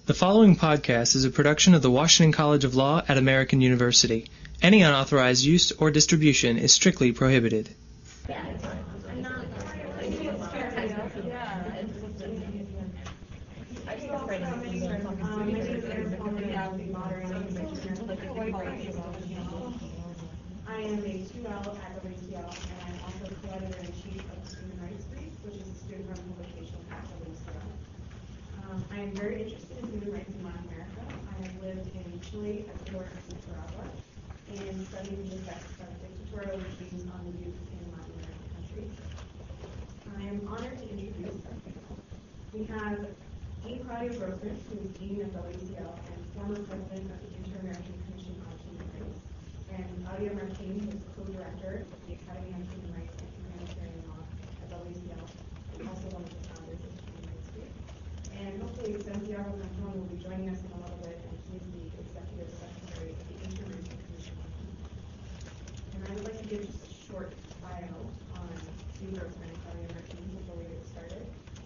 The following podcast is a production of the Washington College of Law at American University. Any unauthorized use or distribution is strictly prohibited. I am a 2L at WCL, and I'm also co-editor-in-chief of the Human Rights Brief, which is a student-run publication at WCL. I am very interested in human rights in Latin America. I have lived in Chile, Ecuador, and Nicaragua, and studied the effects of dictatorial regimes on the youth in Latin American countries. I am honored to introduce. We have Dean Claudia Grossman, who is Dean of WCL and former president of the Inter-American Commission on Human Rights, and Claudia Martin, who is co-director of the Academy on Human Rights and Humanitarian Law at WCL, and also one of the founders of the Human Rights Group. And hopefully Santiago Canton will be joining us in a little bit, and he is the executive secretary of the Inter-American Commission on Human Rights. And I would like to give just a short bio on Dean Grossman and Claudia Martin before we get started.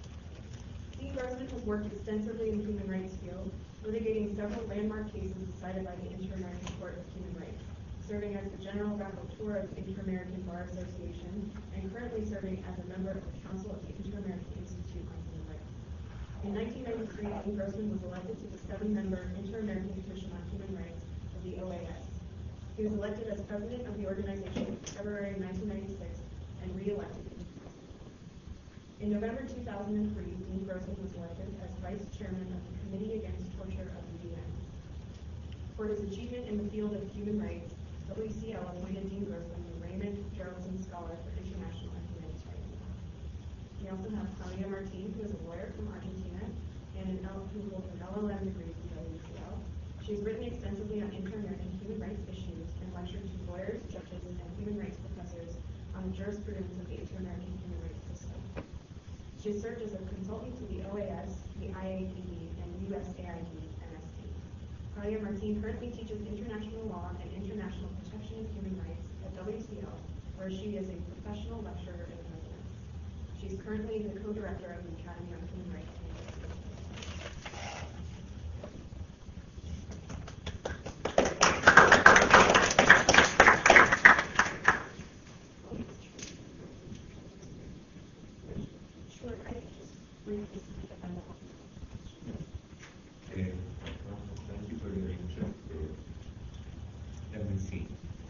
Dean Grossman has worked extensively in the human rights field, litigating several landmark cases decided by the Inter-American Court of Human Rights, serving as the General Rapporteur of the Inter-American Bar Association, and currently serving as a member of the Council of the Inter-American Institute on Human Rights. In 1993, Dean Grossman was elected to the 7-member Inter-American Commission on Human Rights of the OAS. He was elected as president of the organization in February 1996 and re-elected in 2000. In November 2003, Dean Grossman was elected as vice chairman of the Committee Against Torture of the UN. For his achievement in the field of human rights, WCL appointed Dean Grossman the Raymond Geraldson Scholar for International and Humanitarian Law. We also have Claudia Martin, who is a lawyer from Argentina and who holds an LLM degree from WCL. She's written extensively on inter-American human rights issues and lectured to lawyers, judges, and human rights professors on the jurisprudence of the inter-American human rights system. She has served as a consultant to the OAS, the IAPD, and USAID NSC. Claudia Martin currently teaches international law and international protection of human rights at WCL, where she is a professional lecturer in residence. She's currently the co-director of the Academy on Human Rights. Thank you for your interest. Let me see.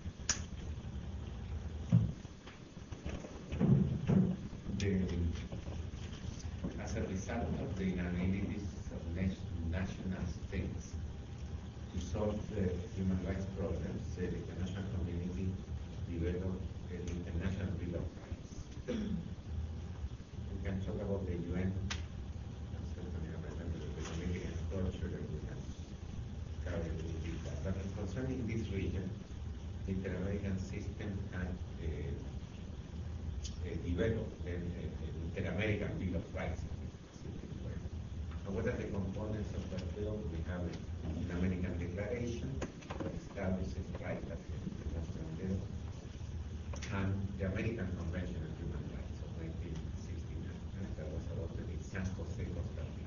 As a result of the inabilities of national states to solve the human rights problems, the international community developed an international bill of rights. We can talk about the UN. The Torture that we have carried with that. But concerning this region, the Inter-American system had developed an Inter-American Bill of Rights. So what are the components of that bill? We have an American Declaration that establishes rights as an international bill, and the American Convention on Human Rights of 1969. That was adopted in San Jose, Costa Rica.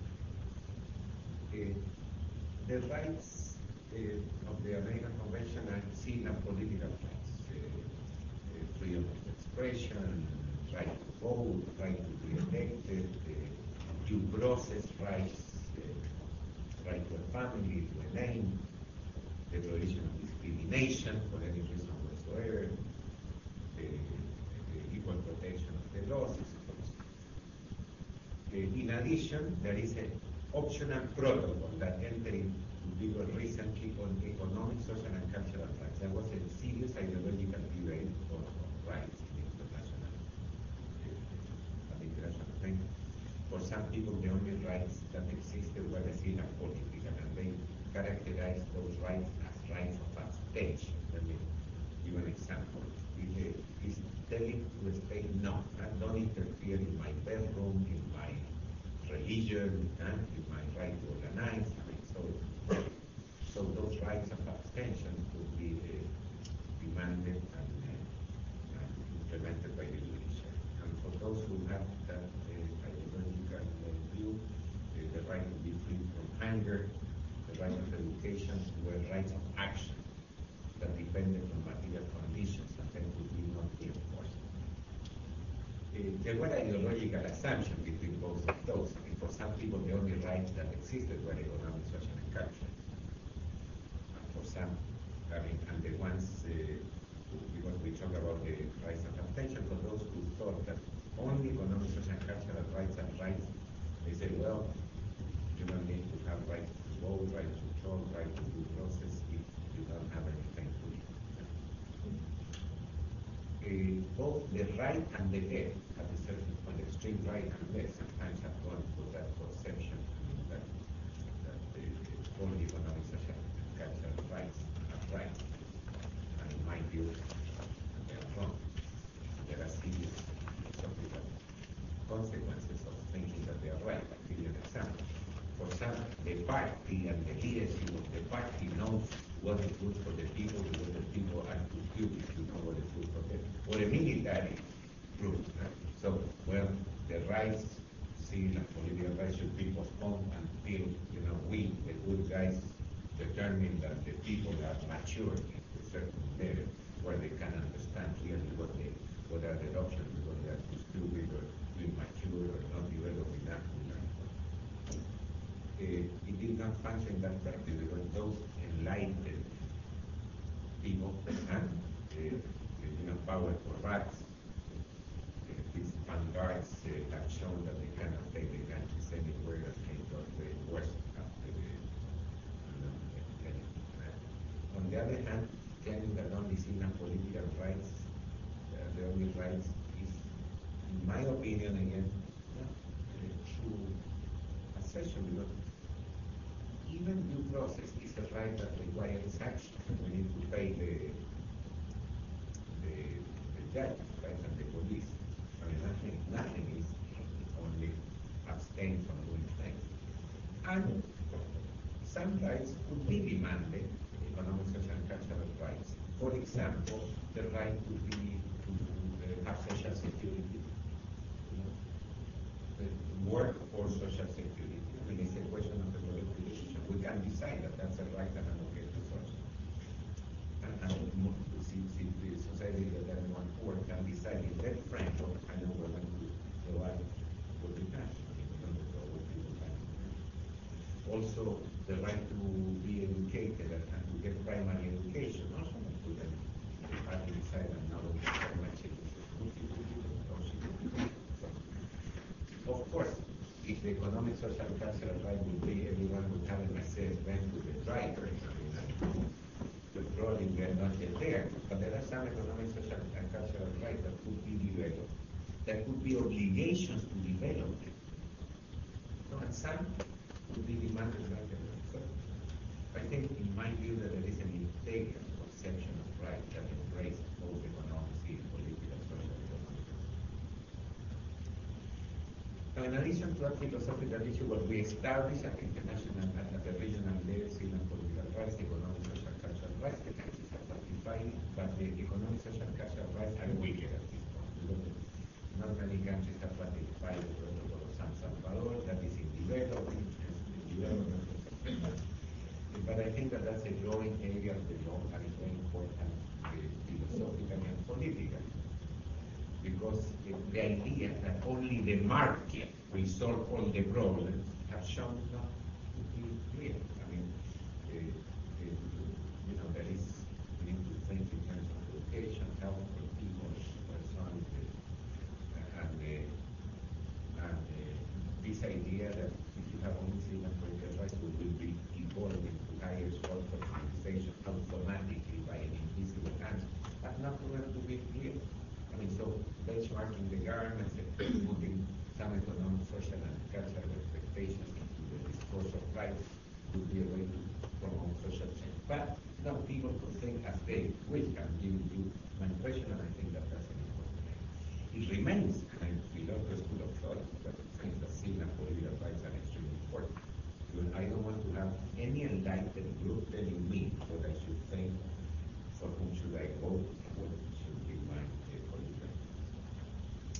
The rights of the American Convention are seen as political rights, freedom of expression, right to vote, right to be elected, due process rights, right to a family, to a name, the prohibition of discrimination for any reason whatsoever, the equal protection of the laws, etc. In addition, there is an optional protocol that entered into vigor recently on economic, social, and cultural rights. There was a serious ideological debate of rights in international thing. For some people, the only rights that existed were seen as political, and they characterized those rights as rights of abstention. Let me give an example. It's telling to the state, no, don't interfere in my bedroom, in my religion, in my right to organize. So those rights of abstention could be demanded and implemented by the judiciary. And for those who have that ideological view, the right to be free from anger, were the right of education, were rights of action that depended on material conditions and then would not be enforced. There were ideological assumptions between both of those. I mean, for some people, the only rights that existed were economic, social, and cultural. And for some, I mean, and the ones, because we talk about the rights of abstention, for those who thought that only economic, social, and cultural rights are rights, they say, well, you don't need to have rights to vote, right to talk, right to due process if you don't have anything to do. Both the right and the left, at a certain point, extreme right and left, sometimes have gone for that conception that only economic, social, and cultural rights are right. And in my view, they are wrong. There are serious social consequences of thinking that they are right. I'll give you an example. For some, the party and the leadership of the party knows what is good for the people, what the people are to do if you know what is good for them. Or a military group. Right? So, well, the rights, civil and political rights should be postponed until, we, the good guys, determine that the people are mature at a certain level where they can understand clearly what are the options, whether they are too stupid or too immature or not developed enough to learn. It did not function that practice because those enlightened people and power for rats, these vanguards have shown that they cannot take the countries anywhere that they got the worst after the on the other hand, telling that only civil and political rights, the only rights is, in my opinion, again, not a true assertion because even due process is a right that requires action. We need to pay the judge, right, and the police. I mean, nothing is only abstain from doing things. And some rights could be demanded, economic, social, and cultural rights. For example, the right to have social security, work for social security. I mean, it's a question of the collective decision. We can decide that that's a right and an objective social. And since the society that everyone poor can decide in that framework, I know we're going to provide for the national, also the right to be educated and to get primary education. Also, to them, I decide and now very much of course, if the economic, social, and cultural right would be everyone would have a Mercedes-Benz with a driver, the problem we are not yet there. But there are some economic, social, and cultural rights that could be developed. There could be obligations to develop them. And some could be demanded by the right. So I think, in my view, that there is an integral conception of right that embraces both economic, civil, political, social, and economic. Now, in addition to that philosophical issue, what we established at the international, at the regional level, civil and political rights, economic, social, and cultural rights, the countries are ratified, but the economic, social, and cultural rights are weaker at this point. Because not many countries have ratified the protocol of San Salvador, that is in development. But I think that that's a growing area of the law and is very important philosophically and politically. Because the idea that only the market will solve all the problems have shown not to be real. I mean, there is, we need to think in terms of education, health for people, persons, and this idea that if you have only civil and political rights, we will be evolved into higher sorts of civilization automatically by an invisible hand, that's not going to be real. I mean, so benchmarking the governments and putting some economic, social, and cultural expectations into the discourse of rights would be a way to promote social change. But now people could think as they wish. I'm giving you my impression, and I think that that's an important thing. It remains a philosophical school of thought that thinks that civil and political rights are extremely important. I don't want to have any enlightened group telling me what I should think, for whom should I vote, what should be my political.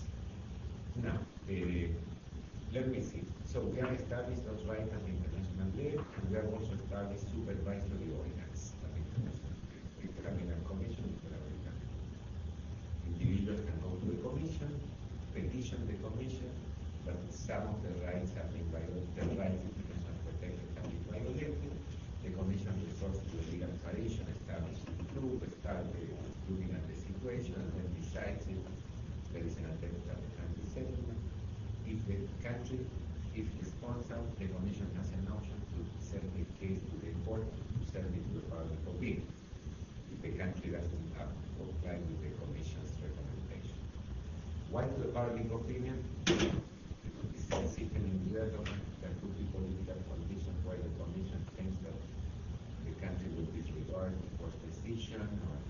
Now, let me see. So we have established those rights at the international live, and we are also starting supervisory ordinance. Inter-American Commission, Inter-American. Individuals can go to the Commission, petition the Commission, but some of the rights have been violated, the rights international protected have been violated. The Commission resorts to a legal tradition, establishes the group, starts looking at the situation, and then decides if there is an attempt at a country settlement. If the country is responsible, the Commission has an option to send the case to the court, to send it to the public opinion. If the country doesn't comply with the Commission's recommendation. Why to the public opinion? It's a system in development that could be political conditions why the Commission thinks that the country will disregard the court's decision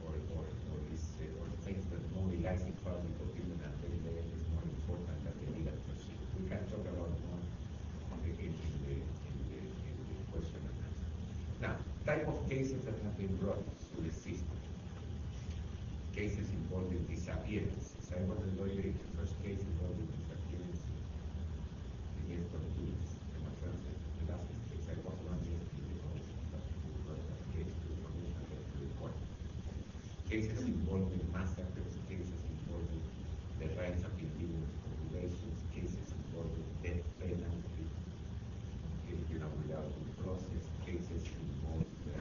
or thinks that mobilizing public opinion at the level is more important than the legal procedure. We can talk about more in the question and answer. Now, type of cases that have been brought to the system. Cases involving disappearances. I was a lawyer in the first case involving disappearance against Honduras. The last case, I was one yesterday in the Commission, but we brought that case to the Commission and to the court. Cases involving massacres, cases involving the rights of indigenous populations, cases involving death penalty, without due process, cases involving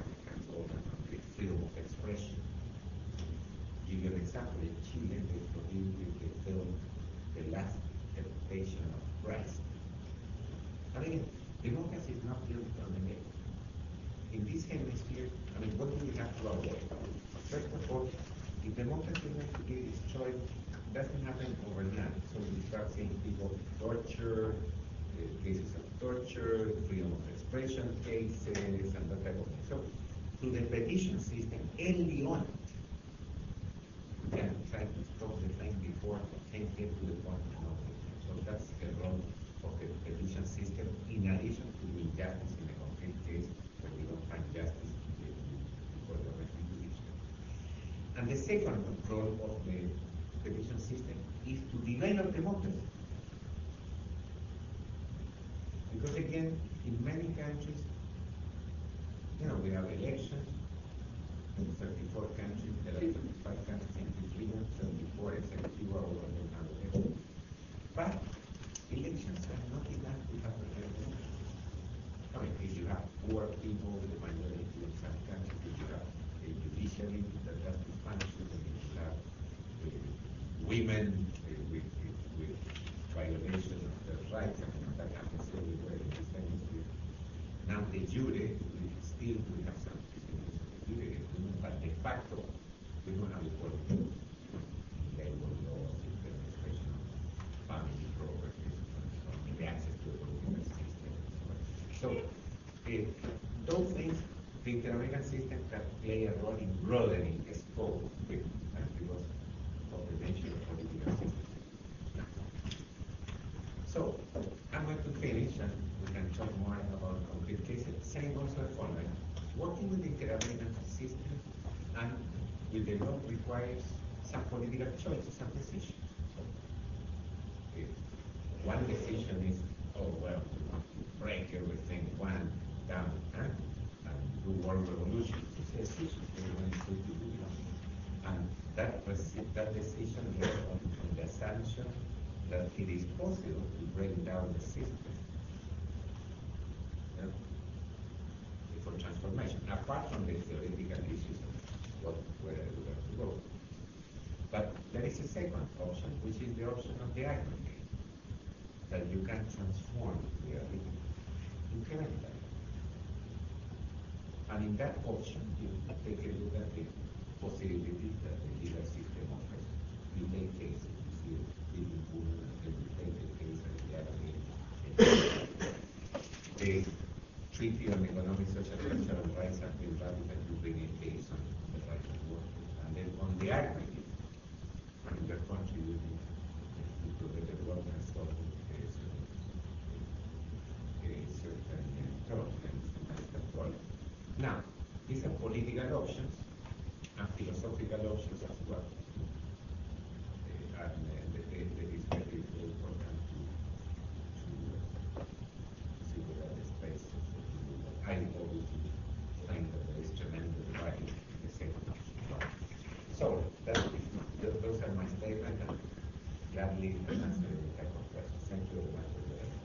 the freedom of expression. Give you an example, in Chile, they prohibited the film The Last Temptation of Christ. And again, democracy is not built on the net. In this hemisphere, what do we have to avoid? First of all, if democracy has to be destroyed, it doesn't happen overnight. So we start seeing people torture, cases of torture, freedom of expression cases, and that type of thing. So through the petition system, early on, we can try to stop the thing before things get to the point of no return. So that's the role of the petition system, in addition to the injustice in a concrete case when we don't find justice before the restitution. And the second role of the petition system is to develop democracy. Because again, in many countries, we have elections. In 34 countries, there are 35 countries in this region, 34 executive or governmental elections. But elections are not enough to have a real democracy. If you have poor people, the minority in some countries, if you have a judiciary that doesn't function, and if you have women with violation of their rights, that happens everywhere in this hemisphere. Now the jury, we have some but de facto, we don't have a political labor laws, implementation of family properties, and the access to the political system. So, those things, the Inter-American system can play a role in broadening the scope because of the nature of political system. So, I'm going to finish, and we can talk more about concrete cases. Saying also the following. Working with the Inter-American system and with the law requires some political choices and decisions. So, one decision is, break everything, one down, and do world revolution. It's a decision. And that decision is on the assumption that it is possible to break down the system for transformation, apart from the theoretical issues of where we have to go. But there is a second option, which is the option of the aggregate, that you can transform reality incrementally. And in that option, you take a look at the possibilities that the legal system offers. You take cases, you see it being improved, and you take the case and the aggregate. The Treaty on Economic, Social, and Cultural Rights have been ratified to bring a case on the rights of workers. And then on the aggregate, in the contributing to the development of certain problems. Now, these are political options and philosophical options as well. And it is very important to see what are the spaces to able to claim that there is tremendous value in the same option. So those are my statements, and gladly answer any type of questions. Thank you very much.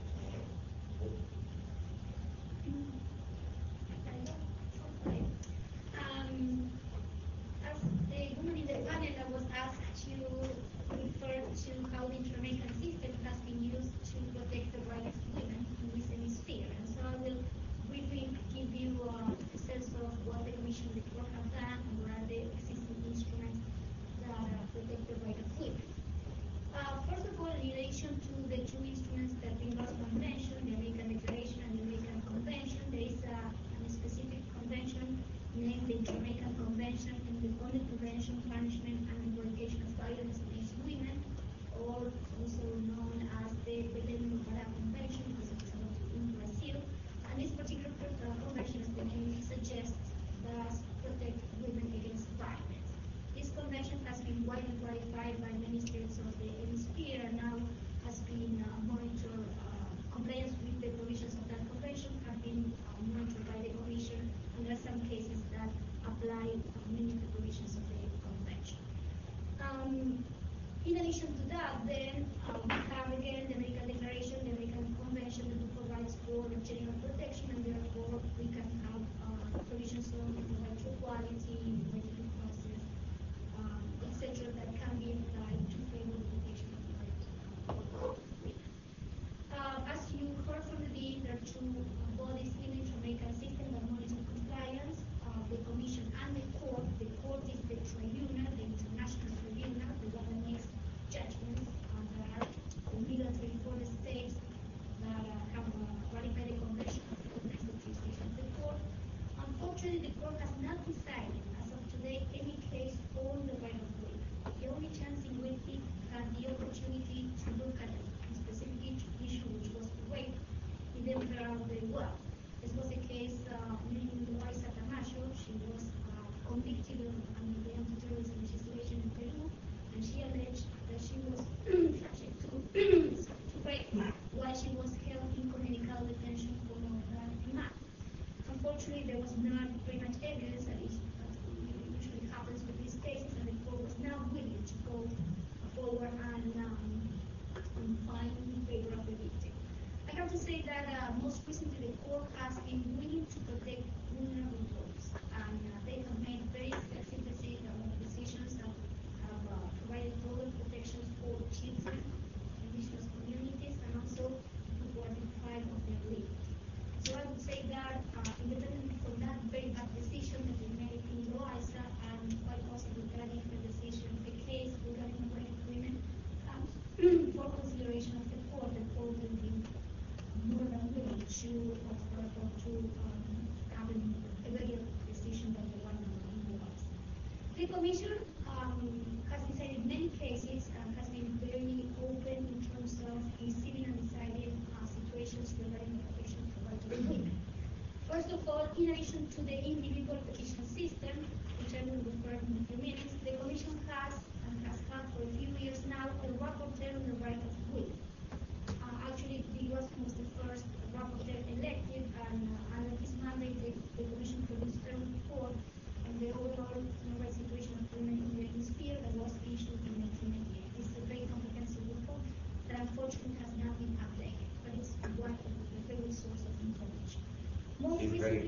As the woman in the panel, I was asked to refer to how the Inter-American system has been used to protect the rights of women in this hemisphere. And so I will briefly give you a sense of what the Commission report has done and what are the existing instruments that protect the right of women. First of all, in relation to the two instruments that we must mention, the American Declaration and the American Convention, there is a specific convention named the Inter-American Convention on the Prevention, Punishment, and Eradication of Violence Against Women, or also known as the Belém do Pará Convention, because it's in Brazil. And this particular convention, as the name suggests, does protect women against violence. This convention has been widely ratified by many states of the hemisphere and now has been monitored. Compliance with the provisions of that convention have been monitored by the Commission, and there are some cases that apply many of the provisions of the convention. In addition to that, then we have again the American Declaration, the American Convention that provides for general protection, and therefore we can have provisions on the right to equality, right to due process, etc., that can be applied to favor the protection of the right of women. As you heard from the dean, there are two bodies in the Inter-American system that monitor compliance, the Commission and the Court. The Court is the tribunal, the international tribunal, the one that makes judgments that are obligatory for the states that have ratified the convention of the jurisdiction of the Court. Unfortunately, the Court has not decided, as of today, any case on the right of women. The only chance in which it had the opportunity to look at a specific issue, which was rape in the Emperor of the World. This was a case named Loaiza Camacho. She was convicted under the anti-terrorism legislation in Peru, and she alleged that she was subject to rape while she was held in communicable detention for more than a month. Unfortunately, there was not very much evidence, that usually happens with these cases, and the court was not willing to go forward and find in favor of the victim. I have to say that most recently the court has been willing to protect vulnerable groups, and they have made very extensive decisions that have provided total protections for children, indigenous communities, and also who are deprived of their liberty. So I would say that independently from that very bad decision that they made in Loaiza, and quite possibly that different decision, the case regarding the right of women comes for consideration of the court. The court will be more than willing to have a better decision than the one in Loaiza. The Commission has decided many cases and has been very open in terms of receiving and deciding situations regarding the protection of the right of women. First of all, in addition to the individual petition system, which I will refer in a few minutes, the Commission has and has had for a few years now a rapporteur on the right of women. Actually, the U.S. was the first rapporteur elected, and under his mandate, the Commission produced a report on the overall human rights situation of women in the hemisphere that was issued in 1998. It's a very comprehensive report that unfortunately has not been updated, but it's one of the favorite source of information. Most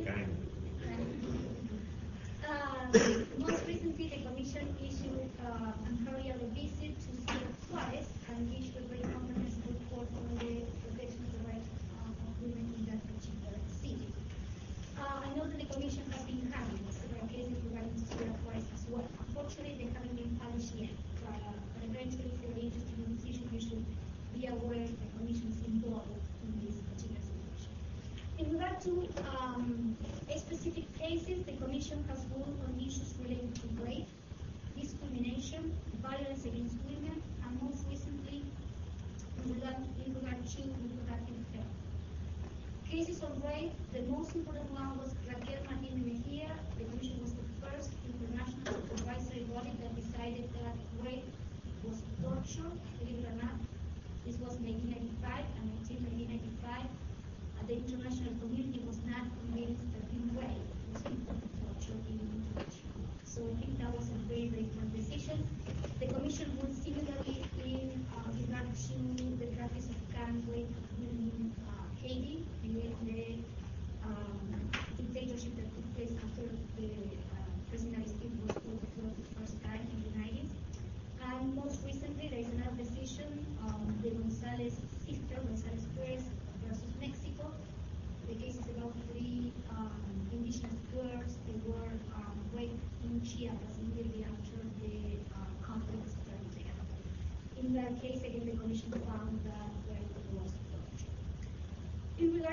recently, the Commission issued an earlier visit to Ciudad Juarez and issued a very comprehensive report on the protection of the rights of women in that particular city. I know that the Commission has been handling several cases regarding Ciudad Juarez as well. Unfortunately, they haven't been published yet, but eventually, if you're interested in the decision, you should be aware the Commission is involved in this particular situation. In regard to specific cases, the Commission has ruled on issues related to rape, discrimination, violence against women, and most recently, in regard to reproductive health. Cases of rape, the most important one was Raquel Martin Mejia. The Commission was the first international supervisory body that decided that rape was torture, believe it or not. This was 1995, and until 1995, the international community was not convinced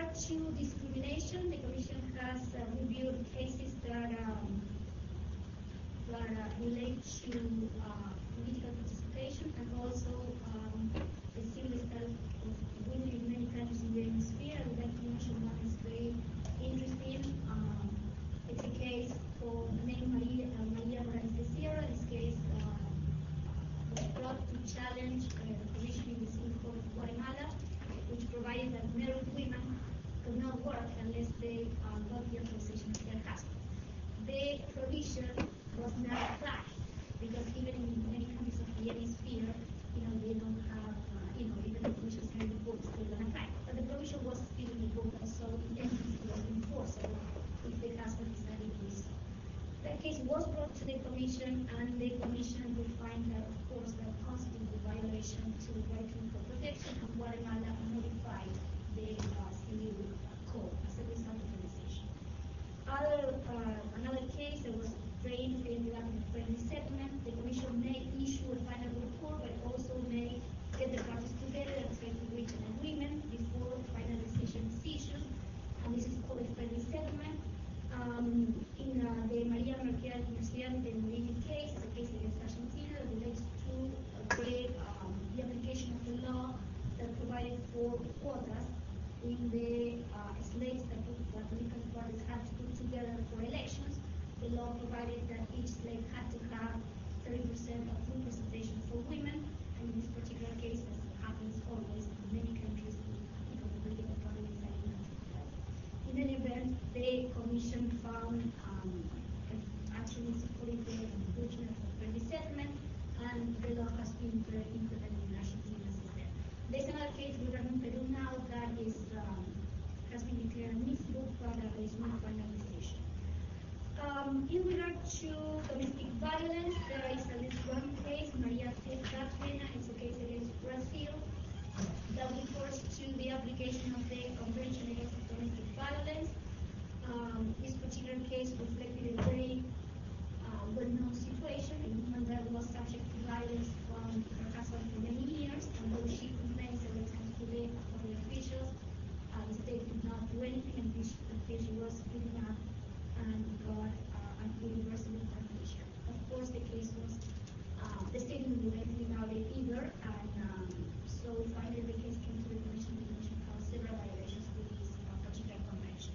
regard to discrimination, the Commission has reviewed cases that relate to political participation and also the civil status of women in many countries in the hemisphere. I would like to mention one is very interesting. It's a case called named Maria Morales de Sierra. This case was brought to challenge the provision in the Civil Code of Guatemala, which provided that married women could not work unless they got the authorization of their husband. The provision was not applied because even in many countries of the hemisphere, they don't have, even the provisions in the book still don't apply. But the provision was still in the book, and so it was enforceable if the husband decided to do so. That case was brought to the Commission, and the Commission will find that, of course, that constitutes a violation to the right to equal protection, and Guatemala modified the civil code as a result of the decision. Another case that was framed ended up in a friendly settlement. The Commission may issue a final report, but also may get the parties together and try to reach an agreement before the final decision is issued. And this is called a friendly settlement. In the Maria Merced Universidad de Medellín case, the case against Argentina, that relates to the application of the law that provided for quotas in the slates that political parties had to put together for elections. The law provided that each slate had to have 30% of representation for women, and in this particular case, as happens always in many countries, the political party decided not to do that. In any event, the Commission found actually supported the conclusion of a friendly settlement, and the law has been implemented in Argentina since then. There's another case regarding Peru now that is has been declared admissible, but there is no final decision. In regard to domestic violence, there is at least one case, Maria Catrina, it's a case against Brazil, that refers to the application of the Convention Against Domestic Violence. This particular case reflected a very well-known situation, a woman that was subject to violence from her husband for many years, and though she complained several times to the authority officials, the state did not do anything until she was beaten up and got an irreversible condition. Of course, the case was, the state didn't do anything about it either, and so finally the case came to the Commission. The Commission found several violations to this particular convention.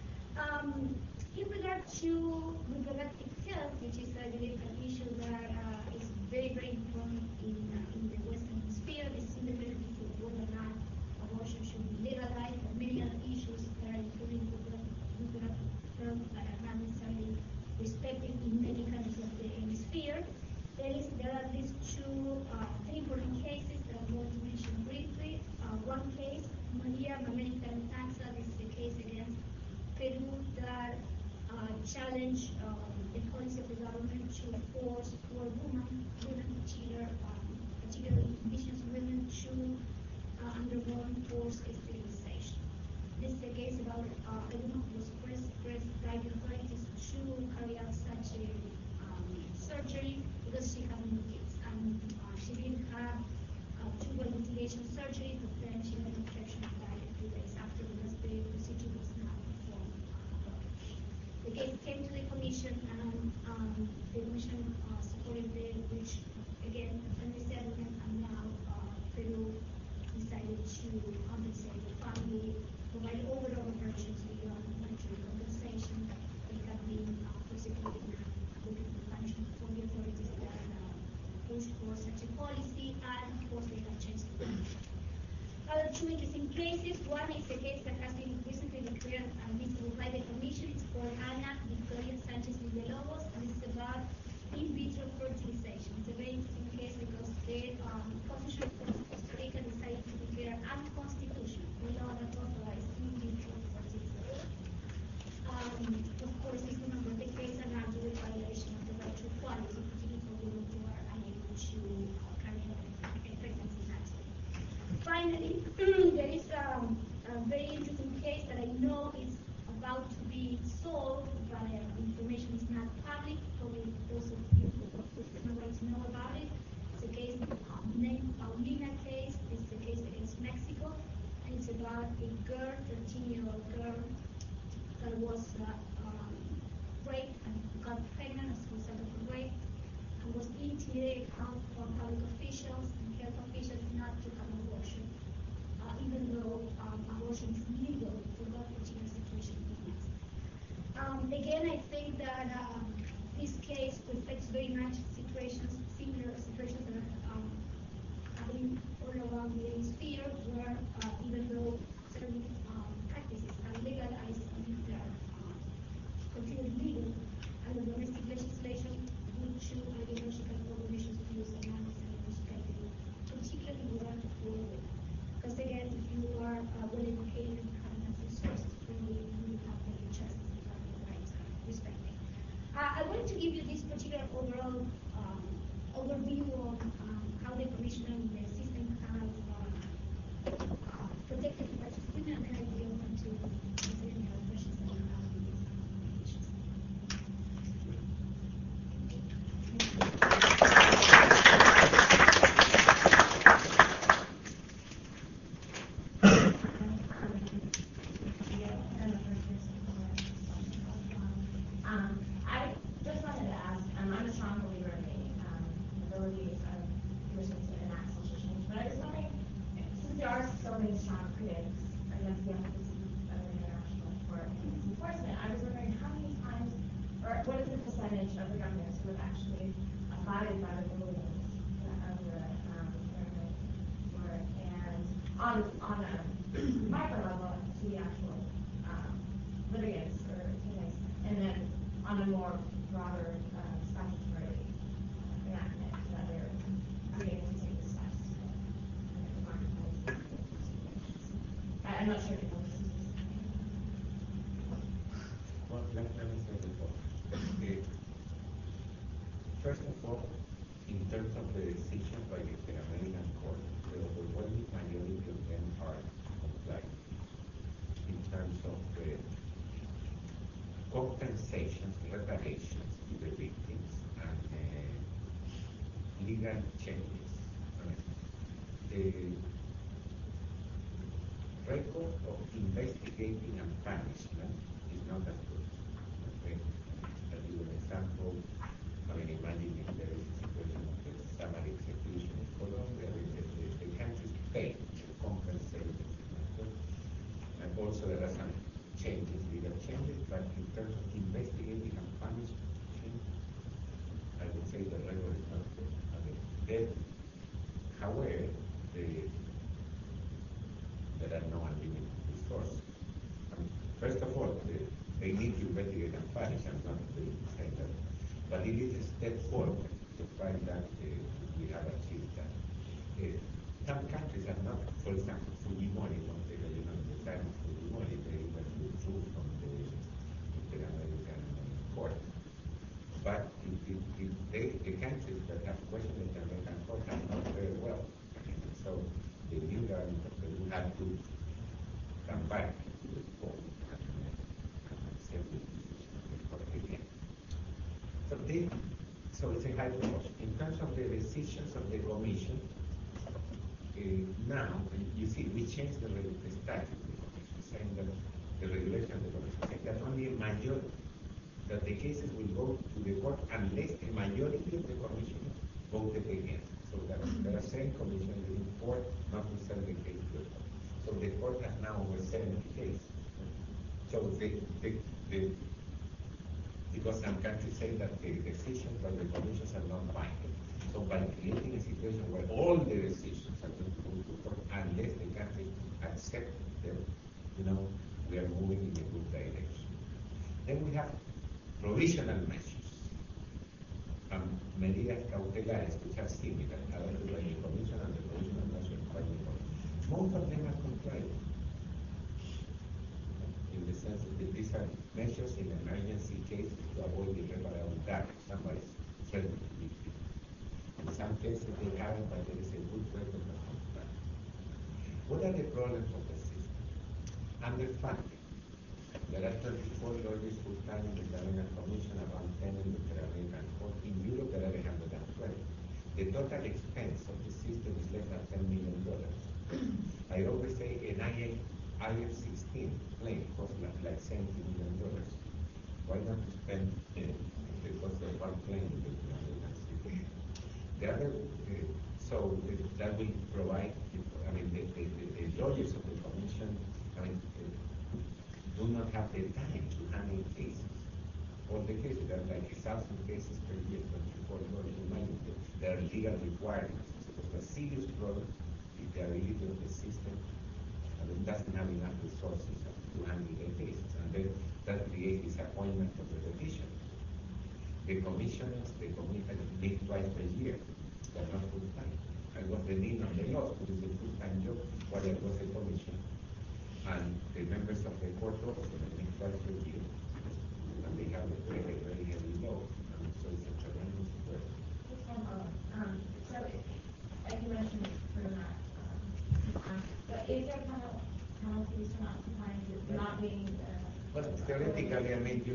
In regard to reproductive health, which is an issue that is very, very important in the Western Hemisphere, this is independent of whether or not abortion should be legalized, or many other issues that are including reproductive health that are not necessarily respected in many countries of the hemisphere. There are at least three important cases that I'm going to mention briefly. One case, Maria Mamérica Taxa, this is a case against Peru that challenged the policy of the government to force poor women particularly indigenous women, to undergo forced sterilization. This is a case about a woman who was pressed by the authorities to carry out such a surgery because she had no kids. And she didn't have tubal ventilation surgery, but then she had an infection and died a few days after because the procedure was not performed properly. The case came to the Commission, and the Commission supported which again, a friendly settlement, and now Peru decided to compensate the family, provide overall reparations beyond monetary compensation. They have been prosecuting looking for punishment for the authorities that pushed for such a policy, and of course they have changed the punishment. Other two interesting cases. One is a case that has been recently declared admissible by the Commission. It's called Ana Victoria Sanchez Villalobos, and this is about in vitro fertilization. It's a very interesting case because the Constitutional Court of Costa Rica decided to declare unconstitutional the law that authorized in vitro fertilization. Of course, this woman brought the case and argued a violation of the right to equality, particularly for women who are unable to carry out a pregnancy naturally. Finally, there is a very interesting case that I know is about to be solved, but information is not public. Probably those of you who are going to know about it. It's a case named Paulina case. It's a case against Mexico, and it's a about a girl, 13-year-old girl, that was raped and got pregnant as a result of the rape, and was intimidated out from public officials and health officials not to have an abortion, even though abortion is legal for that particular situation. Again, I think that this case reflects very much situations, similar situations that are happening all around the hemisphere, where even though certain practices are legalized and if they are considered legal under domestic legislation, due to ideological combinations of use and perspective, particularly where because again, if you are well educated and have enough resources, then you have better chances of having the right respecting. I wanted to give you this particular overall overview of how the Commission and the system have protected the rights of women, and then I'd be open to answer any other questions that you have on these issues. I just wanted to ask, I'm a strong believer in the ability of commissions to enact social change, but I was wondering, since there are so many strong critics against the efficacy of the International Court enforcement, I was wondering how many times, or what is the percentage of the governments who have actually abided by the rulings of the International Court, and on a micro level to the actual litigants or tenants, and then on a more broader statutory enactment that they're beginning to take the steps in the marketplace. I'm not sure if you know this is Well, let me say before. First of all, in terms of the decision by the Interamericana Court, the overwhelming majority of them are compliant in terms of the compensations, reparations to the victims, and legal changes. The record of investigating and punishment is not as good. Okay? I'll give you an example. Imagine if there is a situation of the summary execution in Colombia, the countries pay to compensate the victim. And also there are some changes, legal changes, but in terms of investigating and punishing, I would say the record is not good. Okay. However, there are no unlimited resources. First of all, they need to investigate and punish. I'm not saying that. But it is a step forward to find that we have achieved that. Some countries are not, for example, Fujimori, the time of Fujimori, they withdrew from the Inter-American Court. But the countries that have questioned the Inter-American Court have not very well. So the new government of Peru had to come back to the court and say the court again. So it's a high proportion. In terms of the decisions of the Commission, now, you see, we changed the statute of the Commission, saying that the regulation of the Commission, saying that only a majority, that the cases will go to the court unless a majority of the Commission voted against. So that there are 7 commissions in court not to send the case to the court. So the court has now over 70 cases. So because some countries say that the decisions by the commissions are not binding. So by creating a situation where all the decisions are going to go to court unless the countries accept them, we are moving in a good direction. Then we have provisional measures, medidas cautelares, which are similar, adopted by the Commission and the provisional measures by the court. Most of them are complied. In the sense that these are measures in emergency cases to avoid irreparable damage. Somebody's threatened to be killed. In some cases they haven't, but there is a good record of compliance. What are the problems of the system? Underfunding. There are 24 lawyers full-time in the International Commission, around 10 in the Inter-American Court. In Europe there are 120. The total expense of the system is less than $10 million. I always say NIA IF-16 plane costs like $70 million. Why not spend the cost of one plane in the United States? The other, that will provide, the lawyers of the commission, do not have the time to handle cases. All the cases, there are like 1,000 cases per year, 24 lawyers. There are legal requirements. So the serious problem is the ability of the system doesn't have enough resources to handle the cases, and then that creates disappointment of the petition. The commissioners, meet twice per year. They're not full time. I was the dean of the law, which is a full-time job, while I was a commissioner. And the members of the court also meet twice per year, and they have a very, very heavy load. So it's a tremendous work. Just one moment. So, as you mentioned, it's pretty much. But is there penalties for not complying with not being? Well, theoretically, the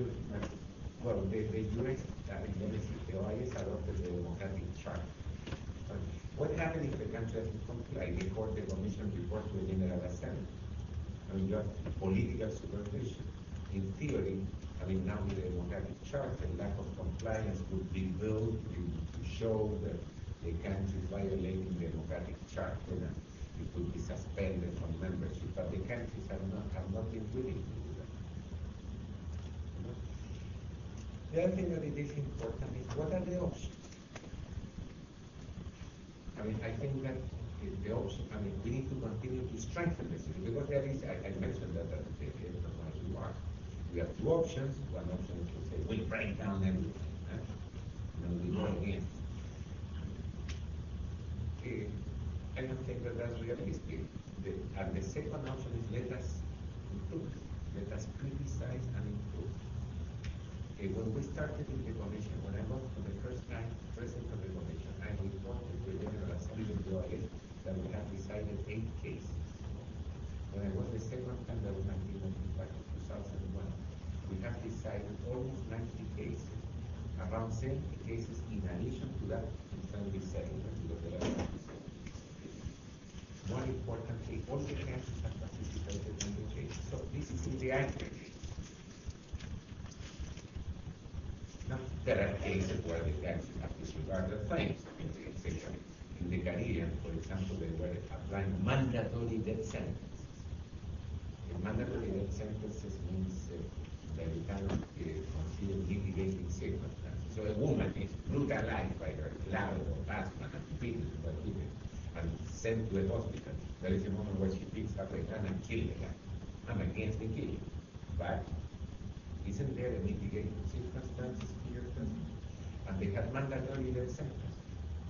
U.S. The OIS adopted the democratic chart. What happens if the country doesn't comply? The court, the commission report to the General Assembly. You have political supervision. In theory, now with the democratic chart, the lack of compliance would be built to show that the country is violating the democratic chart. It could be suspended from membership, but the countries have not been willing to do that. The other thing that it is important is what are the options? I think that the option, we need to continue to strengthen the system, because there is, I mentioned that at the end of my remarks. We have two options. One option is to say, we'll break down everything. We go again. I don't think that that's realistic. And the second option is let us improve. Let us criticize and improve. When we started in the commission, when I was for the first time president of the commission, I reported to the General Assembly of the OIS that we have decided 8 cases. When I was the second time, that was 1995, 2001, we have decided almost 90 cases, around 70 cases in addition to that in 2017, because there are 27. More importantly, all the countries have participated in the case. So this is in the aggregate. Now, there are cases where the countries have disregarded claims. In the Caribbean, for example, they were applying mandatory death sentences. Mandatory death sentences means that you cannot consider mitigating circumstances. So a woman is brutalized by her lover or husband and beaten by women and sent to a hospital. There is a moment where she picks up a gun and kills the guy. I'm against the killing. But isn't there a mitigating circumstances here? And they had mandatory death sentences.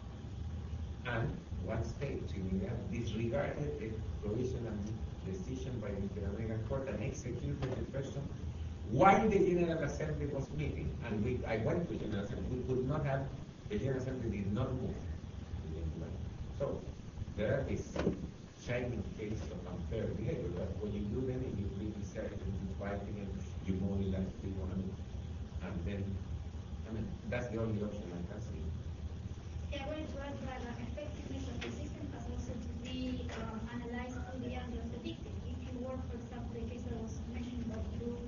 And one state, Trinidad, disregarded a provisional decision by the Interamericana Court and executed the person while the General Assembly was meeting. And I went to the General Assembly. We could not have, the General Assembly did not move. So there are these shining cases of unfair behavior, but when you do them and you criticize and you fighting and you mobilize people, and then, that's the only option I can see. Yeah, I wanted to add that the effectiveness of the system has also to be analyzed through the angle of the victim. If you work, for example, the case that was mentioned about you,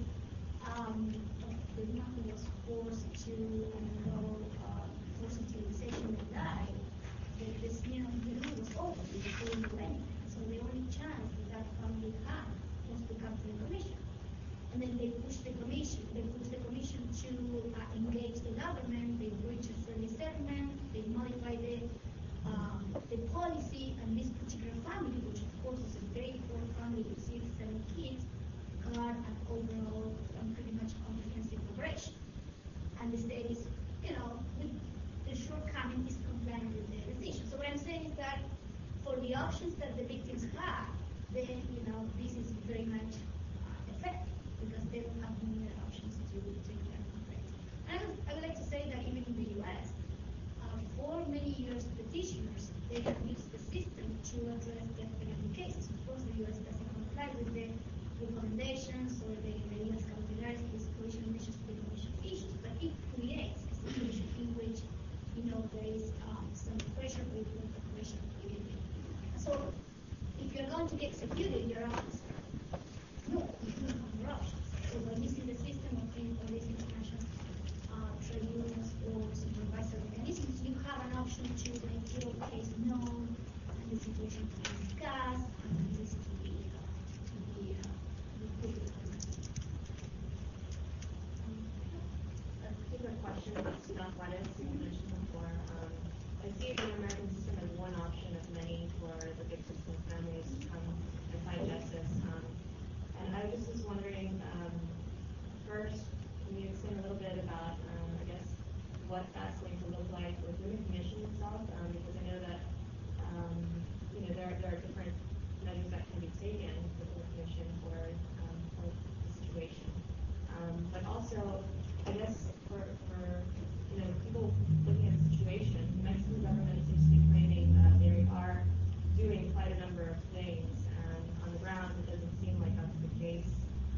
the woman who was forced to undergo forced sterilization and died, the smear on the room was over because they didn't do anything. So the only chance that family had was to come to the commission. And then they pushed the commission to engage the government, they reached a friendly settlement, they modified the policy, and this particular family, which of course was a very poor family with 6, 7 kids, got an overall pretty much comprehensive reparation. And the state is, with the shortcoming is complying with the decision. So what I'm saying is that for the options that the victims have, then, this is very much effective because they don't have many options to take care of it. And I would like to say that even in the U.S., for many years, petitioners, they have used the system to address death penalty cases. Of course, the U.S. doesn't comply with the recommendations or the U.S. categorize these provisional measures to the commission issues, but it creates a situation in which, there is some pressure with the commission. So, if you're going to be executed, your options question about Sudan Juarez, you mentioned before. I see the American system as one option of many for the victims and families to come and find justice. And I just was wondering, first, can you explain a little bit about, I guess, what that's going to look like within the commission itself? Because I know that, there are different measures that can be taken within the commission for the situation. But also, I guess for people looking at the situation, the Mexican government seems to be claiming that they are doing quite a number of things, and on the ground it doesn't seem like that's the case.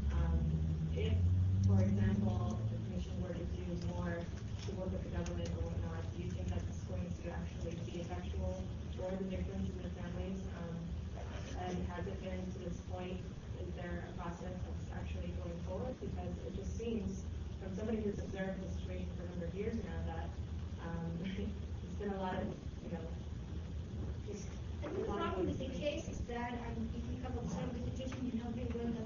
If, for example, the commission were to do more to work with the government or whatnot, do you think that's going to actually be effectual for the victims and their families? And has it been to this point? Is there a process that's actually going forward? Because it just seems, from somebody who's observed the situation for a number of years now, that it's been a lot of, just... I think the problem with the case is that if you have observed the situation, you know very well that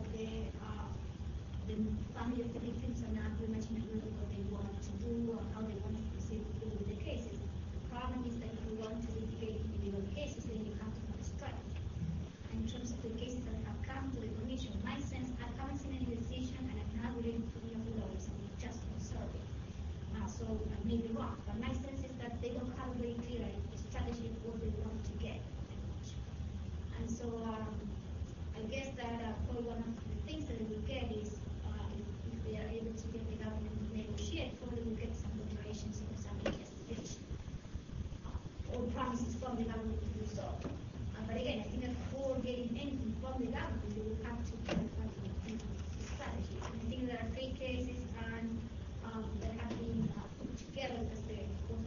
the family of the victims are not very much in agreement with what they want to do or how they want to proceed with the cases. The problem is that if you want to litigate individual cases, then you have to have a strategy. In terms of the cases that have come to the commission, in my sense, I haven't seen any decision, and I'm not related to any of the lawyers, I'm just observing. So I may be wrong, but my sense is that they don't have a very clear strategy of what they want to get from the commission. And so I guess that probably one of the things that they will get is if they are able to get the government to negotiate, probably will get some declarations or some investigation or promises from the government to do so. But again, I think that before getting anything from the government, they will have to have a strategy. And I think there are 3 cases that have been put together because the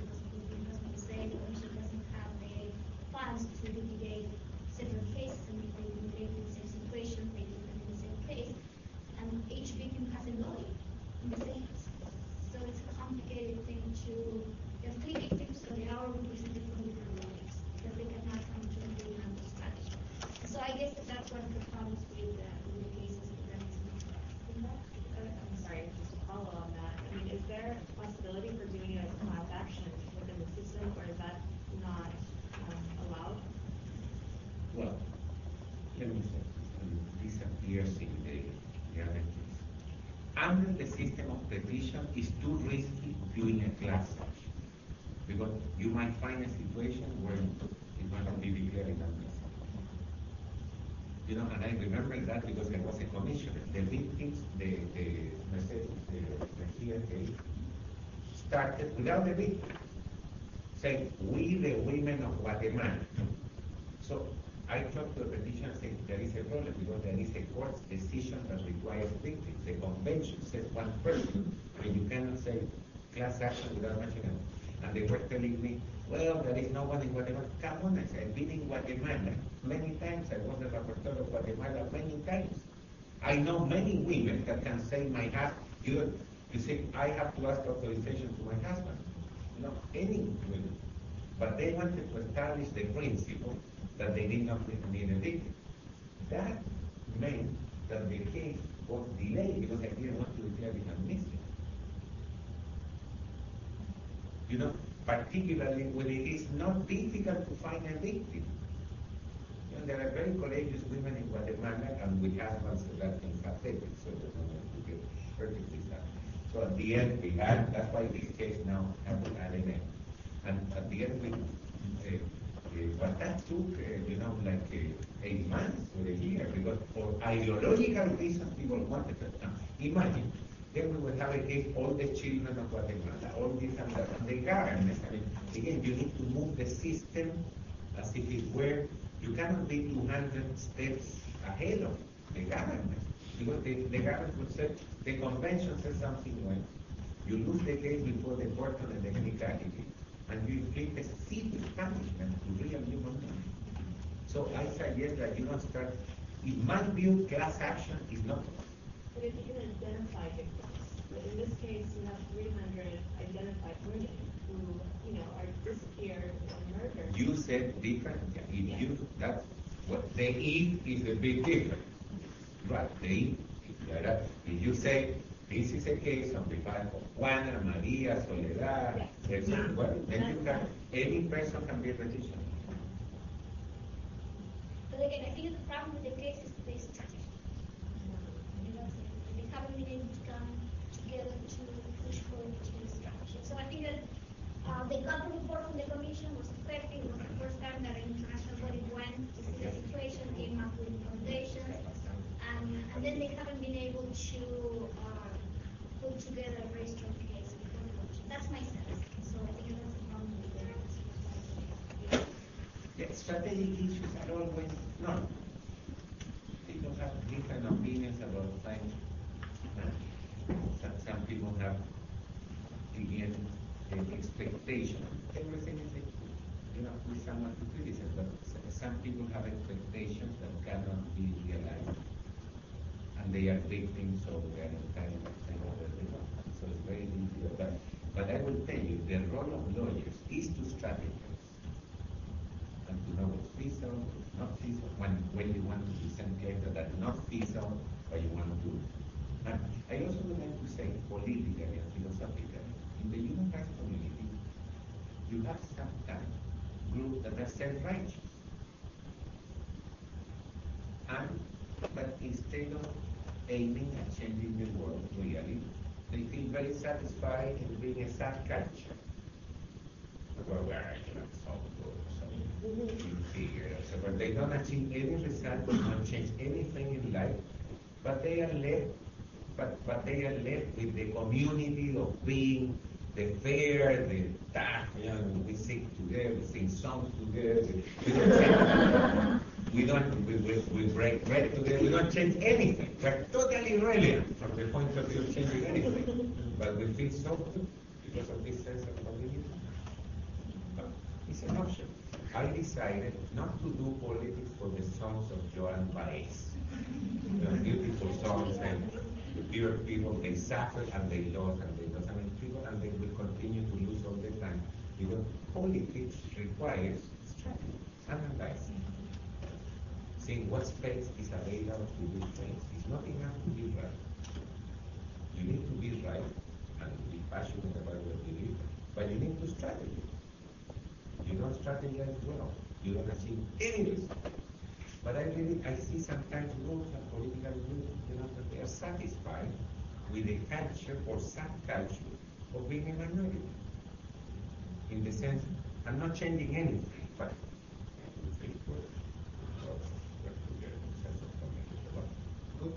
commission doesn't have the funds to litigate several cases, and if they litigate the same situation, they litigate the same case, and each victim has a lawyer in the same case. So it's a complicated thing to... There are 3 victims, so they are represented from different lawyers, that they cannot come to an agreement on the strategy. So I guess that's one of the problems with the cases that is not I'm sorry, just to follow on that. I mean, is there a possibility for doing a class action within the system, or is that not allowed? Well, let me say, this appears in the realities. Under the system of petition, it's too risky doing a class action, because you might find a situation where it's going to be declared amnesty. And I remember that because I was a commissioner. The victims, the Mejia case, started without the victim, saying, "We, the women of Guatemala." So I talked to the petitioner and said, there is a problem because there is a court's decision that requires victims. The convention says one person, and you cannot say class action without mentioning it. And they were telling me, well, there is no one in Guatemala. Come on, I said, I've been in Guatemala many times. I was the rapporteur of Guatemala many times. I know many women that can say, my husband, you say, I have to ask authorization to my husband. Any women. But they wanted to establish the principle that they did not need a victim. That meant that the case was delayed because I didn't want to declare it amnesty. Particularly when it is not difficult to find a victim. There are very courageous women in Guatemala, and with husbands that can pathetic, so they don't want to get perfectly done. So at the end, we had, that's why this case now has an end. And at the end, but that took, 8 months or a year, because for ideological reasons, people wanted it. Imagine, then we would have a case, all the children of Guatemala, all this and that, and the government. Again, you need to move the system as if it were, you cannot be 200 steps ahead of the government, because the government would say, the convention says something when you lose the case before the court on the technicality, and you inflict a serious punishment to real human beings. So I suggest that you don't start, in my view, class action is not. But if you can identify victims, but in this case you have 300 identified women who, are disappeared or murdered. You said different. That's what the if is a big difference. Right, the if. If you say this is a case on behalf of Juana, Maria, Soledad, etc. Well, then you can, any person can be a petitioner. But again, I think the problem with the case is the strategy. They haven't been able to come together to push for a change strategy. So I think that the couple report from the commission was effective. It was the first time that an international body went to see the situation, came up with recommendations, and then they haven't been able to put together a very strong case before the commission. That's my sense. So I think that's the problem with the Yeah, strategic issues are always not. People have different opinions about things. Some people have, again, an expectation. Everything is, with someone to criticize, but some people have expectations that cannot be realized. And they are victims of their entire so it's very difficult. But I will tell you, the role of lawyers is to strategize and to know what's feasible, what's not feasible, when you want to present claims that are not feasible, what you want to do. And I also would like to say, politically and philosophically, in the human rights community, you have sometimes groups that are self-righteous. But instead of aiming at changing the world really, they feel very satisfied in being a subculture. Well, we're actually so good, so inferior. So, but they don't achieve any result, they don't change anything in life, but they are left. But they are left with the community of being the fair, the tough. We sing together, we sing songs together. We break bread together. We don't change anything. We're totally irrelevant from the point of view of changing anything. But we feel so good because of this sense of community. But it's an option. I decided not to do politics for the songs of Joan Baez. Beautiful songs and pure people, they suffer and they lost and they lost. I mean, people, and they will continue to lose all the time. Because politics requires strategy, analyzing, seeing what space is available to do things. It's not enough to be right. You need to be right and be passionate about what you do, but you need to strategize. You don't strategize well, you don't achieve any result. But I see sometimes groups and political groups, that they are satisfied with the culture or subculture of being a minority. In the sense, I'm not changing anything, but good.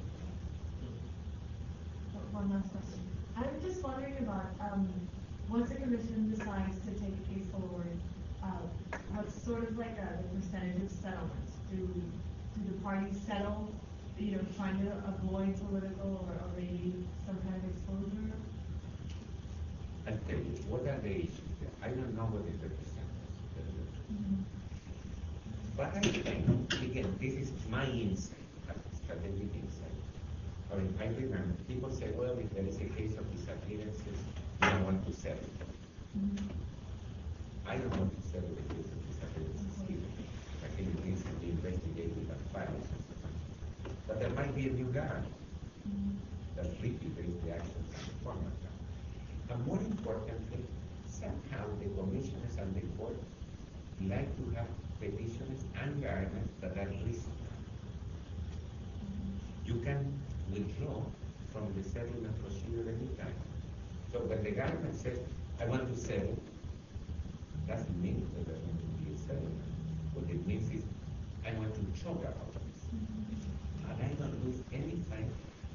One last question. I was just wondering about once the commission decides to take a case forward, what's sort of like the percentage of settlements? Do the parties settle, trying to avoid political or maybe some kind of exposure? I'll tell you, what are the issues there? I don't know what is the percentage. But I think, again, this is my insight, strategic insight. I remember people say, well, if there is a case of disappearances, you don't want to settle. I don't want to settle the case of disappearances either. I think it needs to be investigated and filed. But there might be a new government that replicates the actions of the former government. And more importantly, somehow the commissioners and the court like to have petitions and governments that are reasonable. You can withdraw from the settlement procedure anytime. So when the government says, I want to settle, doesn't mean that there's going to be a settlement. What it means is, I want to talk about this. And I don't lose anything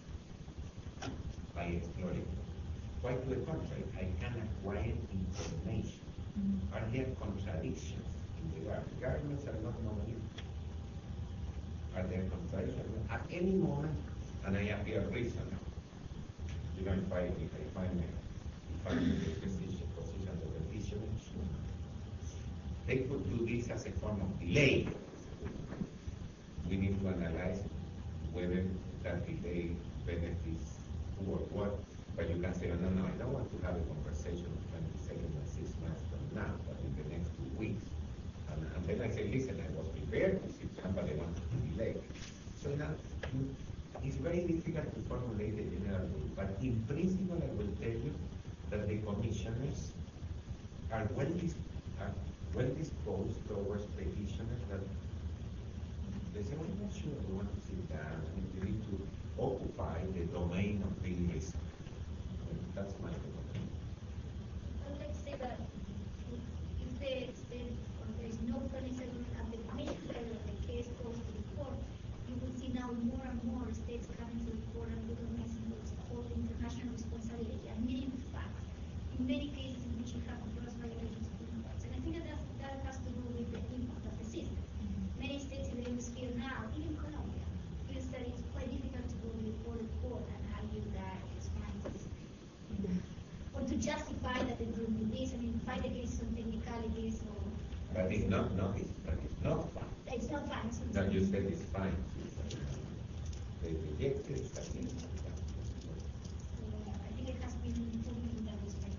by exploring it. Quite to the contrary, I can acquire information. Are there contradictions in the government? Governments are not monolithic. Are there contradictions? At any moment, and I appear reasonable, even if I find the position of the petitioner, they could do this as a form of delay. We need to analyze whether that delay benefits who or what. But you can say, no, I don't want to have a conversation on 22nd and 6 months from now, but in the next 2 weeks. And then I say, listen, I was prepared to see if somebody wanted to delay. So now, it's very difficult to formulate a general rule, but in are well disposed towards petitioners that they say, well, not sure we want to sit down, and you need to occupy the domain of being listened. That's my opinion. Well, let's say that if there is no permissible at the commission level of the case goes to the court, you will see now more and more states coming to the court and recognizing what's called international responsibility, admitting the fact in many cases in which you have gross violations of human rights. And I think that has to do with the impact of the system. Many states in the hemisphere now, even Colombia, feels that it's quite difficult to go before the court and argue that it's fine or to justify that they do this. I mean, fight against some technicalities or. But it's not fine. It's not fine. No, you said it's fine. They rejected it. I think it has been improved in that respect.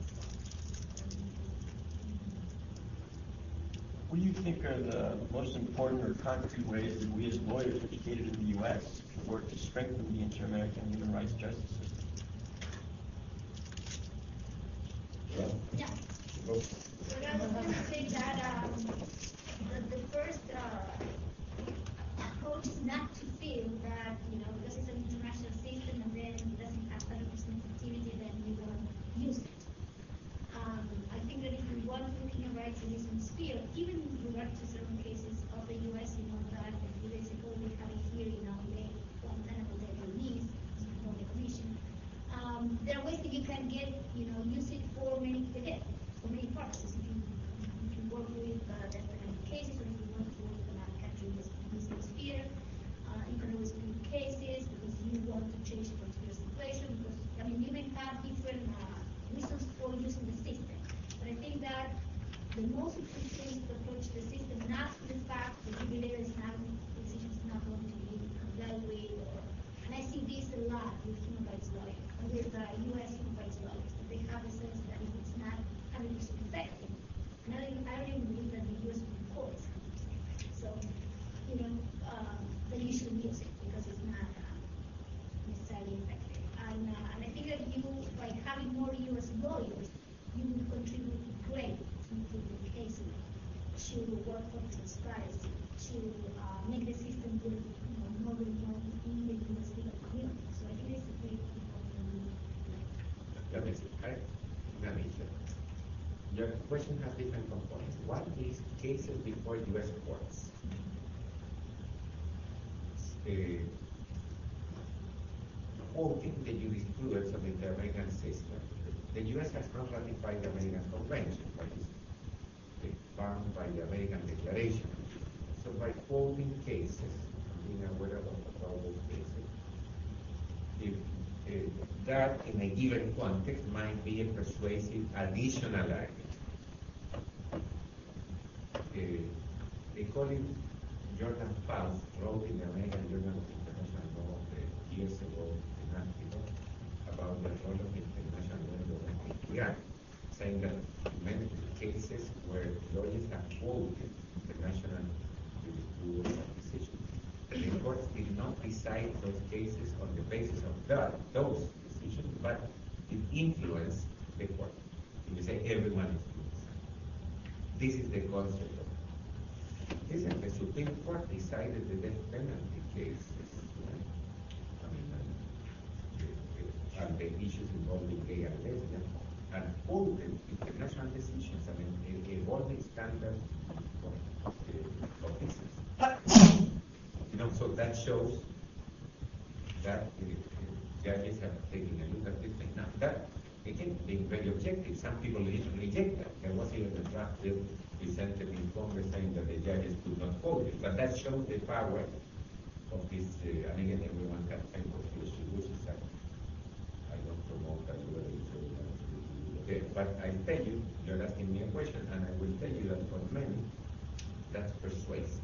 What do you think are the most important or concrete ways that we as lawyers educated in the U.S. can work to strengthen the inter-American human rights justice system? Yeah. But I was going to say that the first approach is not to feel that, because it's an international system and then it doesn't have 100% activity, then we won't use it. I think that if we want to look human rights in this sphere, even in regard to certain cases of the U.S., that a few days ago we had a hearing on the Guantanamo Bay release from the commission. There are ways that you can use it for many purposes. If you work with death penalty cases, or if you want to work in a country in this sphere, you can always bring cases because you want to change a particular situation. Because you may have different reasons for using the system. But I think that the most important thing is to approach the system not to the fact that maybe there is not the decision is not going to be evaluated. And I see this a lot with human rights lawyers, and with U.S. human rights lawyers, that they have a sense that if it's not 100% effective, and I don't even believe that the U.S. courts are 100% effective. So, they usually use it because it's not necessarily effective. And I think that by having more U.S. lawyers, you will contribute greatly to improve the case law, to work for transparency, to make the system more renowned in the U.S. legal community. So I think it's a very important. Your question has different components. One is cases before U.S. courts. Quoting the jurisprudence of the Inter-American system, the U.S. has not ratified the American Convention, which is found by the American Declaration. So by quoting cases, being aware of all those cases, if that in a given context might be a persuasive additional argument. A colleague, Jordan Faust, wrote in the American Journal of International Law years ago an article about the role of international law in domestic Iran, saying that many cases where lawyers have quoted international jurisprudence and decisions, the courts did not decide those cases on the basis of those decisions, but it influenced the court. You say everyone is doing the same. This is the concept of it. Isn't the Supreme Court decided the death penalty cases? And the issues involving gay and lesbian, and quoted international decisions, evolving standards of business. So that shows that judges have taken a look at this thing. Now, that, again, being very objective, some people reject that. There was even a draft bill presented in Congress saying that the judges could not quote it. But that shows the power of this, and again, everyone has same position, which is that I don't promote that whether it's okay. But I tell you, you're asking me a question, and I will tell you that for many, that's persuasive.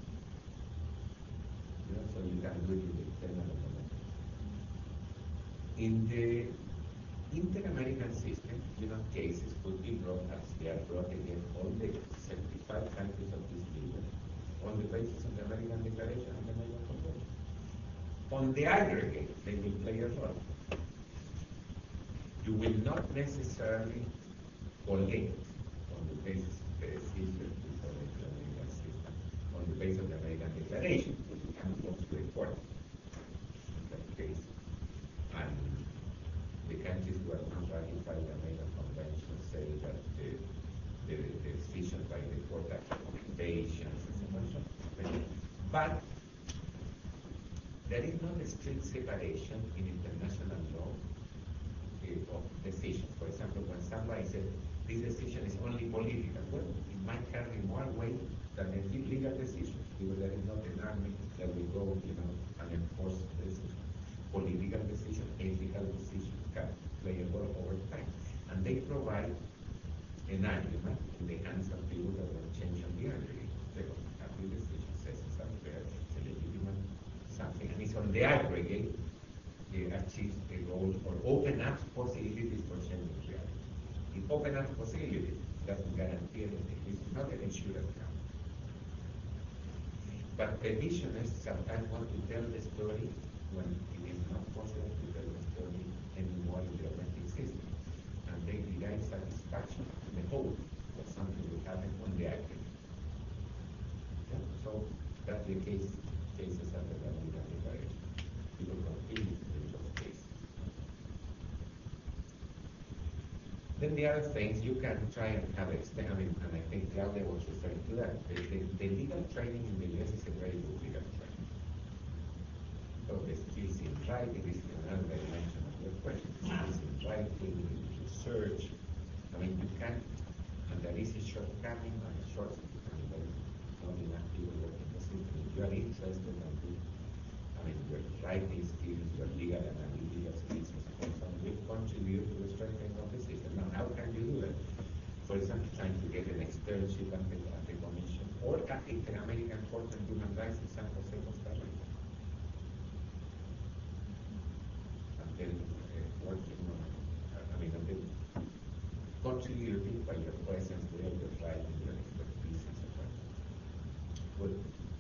So you can do it in the external economy. In the inter-American system, cases could be brought as they are brought against all the 75 countries of this region on the basis of the American Declaration and the American Convention. On the aggregate, they will play a role. You will not necessarily collect on the basis system before the legal system, on the basis of the American Declaration, which we can go to the court in that case. And the countries who are not ratified the American Convention say that the decision by the court are recommendations and so on. But there is not a strict separation in international law of decisions. For example, when somebody says this decision is only political, well, it might carry more weight than a legal decision, because there is not an army that will go, and enforce this. Political decision, ethical decision can play a role over time. And they provide an argument in the hands of people that will change on the aggregate. The decision says it's unfair, it's illegitimate, something, and it's on the aggregate, it achieves a goal or open up possibilities for changing reality. It opens up possibilities, doesn't guarantee anything. It's not an insurance company. But revisionists sometimes want to tell the story when it is not possible to tell the story anymore in the domestic system. And they derive satisfaction in the hope that something will happen on the aggregate. Yeah? So that's the cases under the American Declaration. People continue in those cases. Then the other things you can try and have extended, and I think Claudia was referring to that. The legal training in the US is a very good legal training. So the skills in writing is another dimension of your question. Skills in writing, research. I mean, you can, and there is a shortcoming and a shortcut. There is not enough people working in the system. If you are interested in your writing skills, your legal and analytical skills, and so on, will contribute to the strengthening of the system. Now, how can you do that? For example, trying to get an externship at the Commission or at the Inter-American Court on Human Rights in San Jose, Costa Rica. And then working on, and then contributing by your presence there, your writing, your expertise, and so on. Good.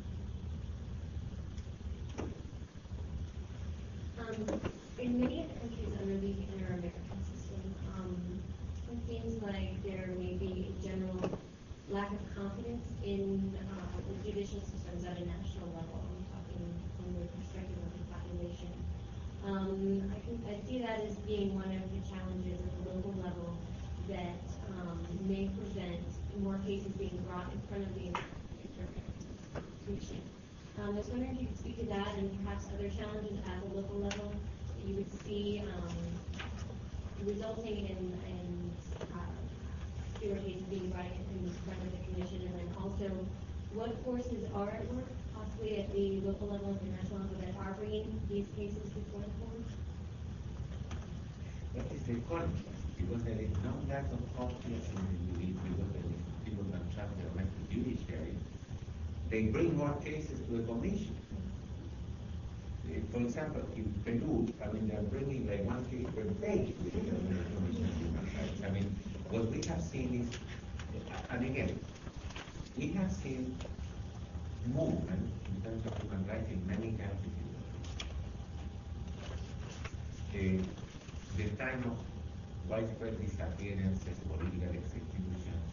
In many of the countries under the Inter-American system, it seems like there may be a general lack of confidence in the judicial systems at a national level. I'm talking from the perspective of the population. I see that as being one of the challenges at the local level that may prevent more cases being brought in front of the Commission. I was wondering if you could speak to that and perhaps other challenges at the local level that you would see resulting in fewer cases being brought in front of the Commission, and then also what forces are at work, possibly at the local level and the national level, that are bringing these cases before the court? That is the contrast, because there is no lack of confidence in the individual, because people can trust the domestic judiciary. They bring more cases to the Commission. For example, in Peru, they're bringing like one case per day to the Commission on Human Rights. What we have seen is, and again, we have seen movement in terms of human rights in many countries in the world. The time of widespread disappearances, political executions,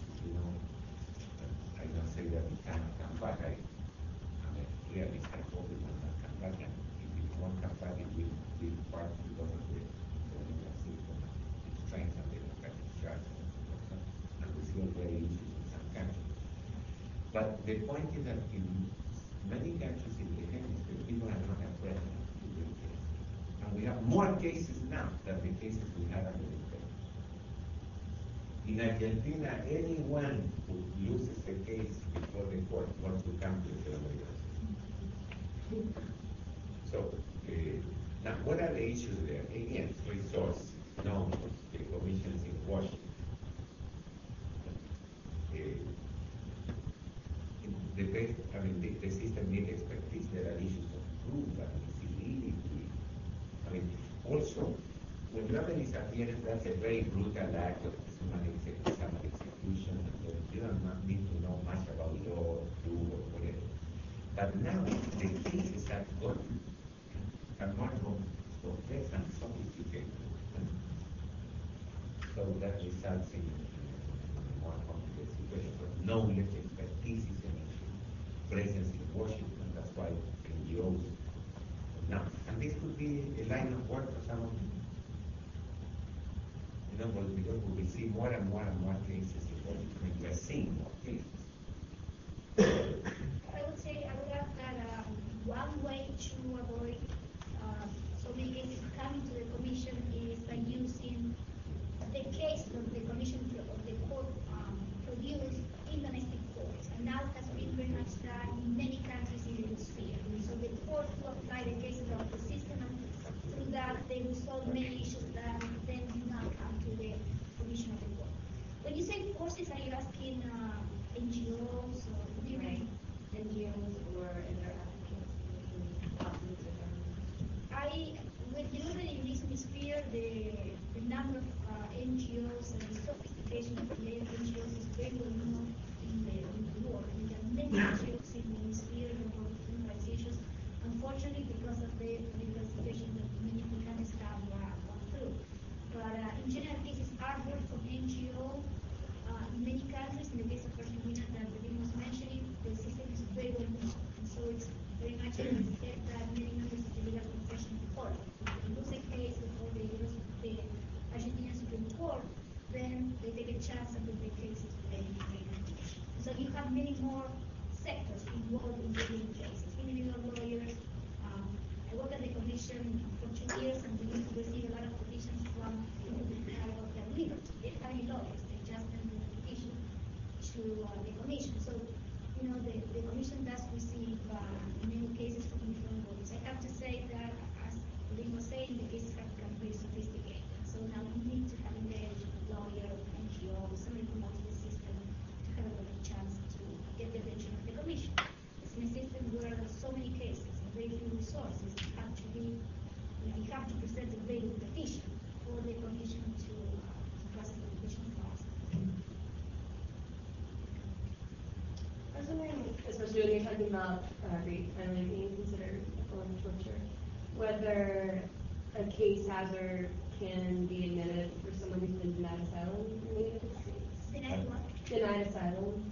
I don't say that it can't come back. I'm a realist. I hope it will not come back. And if it won't come back, it will be part because of the political system, its strength and democratic charter. And we see already issues in some countries. But the point is that in many countries in the hemisphere, people are not afraid to bring cases. And we have more cases now than the cases we had under the Dictatorship. In Argentina, anyone who loses a case before the court wants to come to the Inter-American system. So, now what are the issues there? Again, resources, numbers, the commissions in Washington. The system needs expertise. There are issues of proof, admissibility. Also, when you have a disappearance, that's a very brutal act of human execution. You don't need to know much about law, proof, or whatever. But now, the cases have gotten more complex and sophisticated. So that results in more complicated presence in Washington. That's why NGOs now. And this could be a line of work for some of you. Because we will see more and more cases in Washington. We are seeing more cases. I would say I would add that one way to avoid so many cases coming to the commission is by using the case of the commission of the court produced in domestic courts, and that has been very much done in many countries in the sphere. So the court will apply the cases of the system, and through that they resolve many issues that then do not come to the commission of the court. When you say forces, are you asking NGOs or what do you mean? NGOs or other applicants possibly to government? When you look at the jurisdiction sphere, the number of NGOs and the sophistication of the NGOs is very well known in the world. We have many NGOs in the sphere of human rights issues. Unfortunately, because of the political situation that many countries have gone through. But in general, cases are heard from NGO in many countries. In the case of Argentina that David was mentioning, the system is very well known. And so it's very much an step that many members of the legal profession follow. If they lose a case before the Argentinian Supreme Court, then they take a chance and they take cases to the Commission. So you have many more sectors involved in dealing cases. Individual lawyers. I work at the Commission for 2 years and we used to receive a lot of petitions from people who have of their liberty. They're family lawyers. They just send the petition to the Commission. So, the Commission does receive many cases from different lawyers. I have to say that, as Lynn was saying, the cases have become very sophisticated. So now we need to have engaged lawyers, NGOs, somebody who knows the system to have a better chance to get the attention of the Commission. It's in a system where there are so many cases and very few resources. You have to present a very good petition for the Commission to process the petition process. I was wondering, especially when you're talking about rape finally being considered a form of torture, whether a case hazard can be admitted for someone who's been denied asylum in the United States. Denied what? Denied asylum.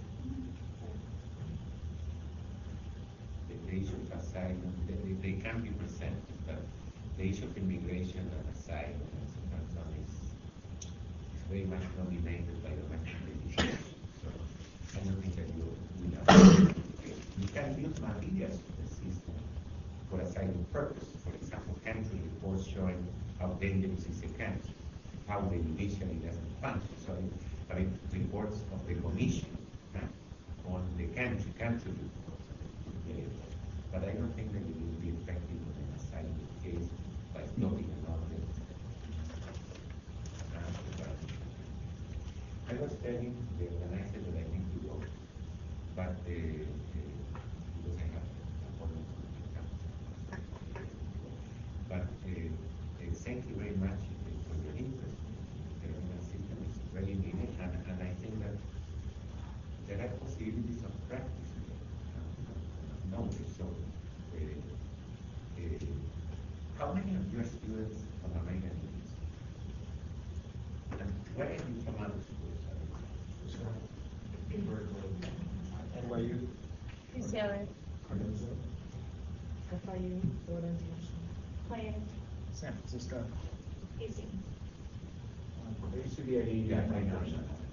The issue of asylum, they can be presented, but the issue of immigration and asylum and sometimes is very much dominated by domestic issues. So I don't think that you can use materials of the system for asylum purposes. For example, country reports showing how dangerous is a country, how the judiciary doesn't function. So, reports of the Commission on the country reports. But I don't think that it will be effective in an asylum case by stopping an object. I was telling the organizer that I need to go, but because I have appointments with the company. But thank you very much for your interest. The legal system is very needed, and I think that there are possibilities of practice knowledge. So, how many of your students from American University? And where are you from other schools? NYU. UCLA. FIU, Florida International. Miami. San Francisco. AC. There used to be a Yeah, I know.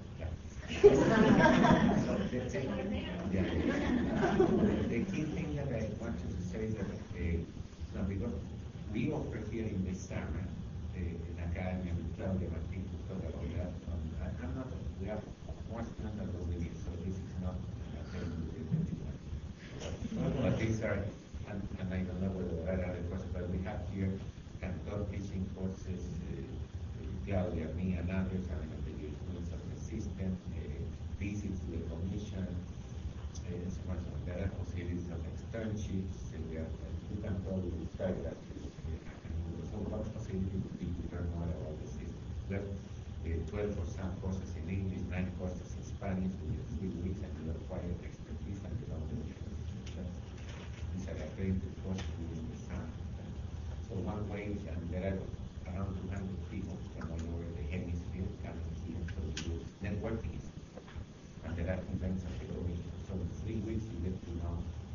The key thing that I wanted to say is that because we offer here in this summer in Academia with Claudia Martin to talk about that. I'm not, we have more students than we need, so this is not but these are, and I don't know whether there are other courses, but we have here Cantor teaching courses, Claudia, me, and others, the influence of the system, visits to the Commission, and so on. There are possibilities of externships, you can probably describe that. So one possibility would be to learn more about the system. We have 12 or some courses in English, 9 courses in Spanish, with 3 weeks, and you acquire expertise and you don't do it. These are accredited courses within the summer. So one way is, and there are around 200 people from all over the hemisphere coming here, so we do networking. And there are events of the Commission. So in 3 weeks you get to know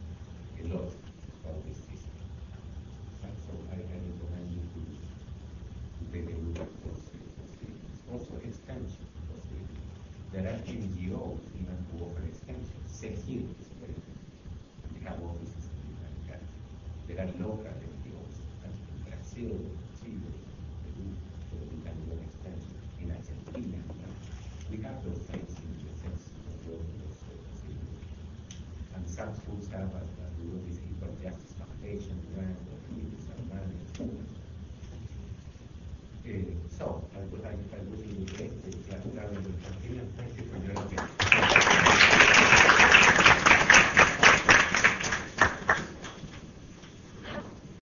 say here, we have offices in the United States. There are local NGOs, and in Brazil, Chile, Peru, so we can do an extension. In Argentina, we have those sites in the sense of those facilities. And some schools have, as we will this Equal Justice Foundation grant, or some money, etc. So I would reiterate that we will continue.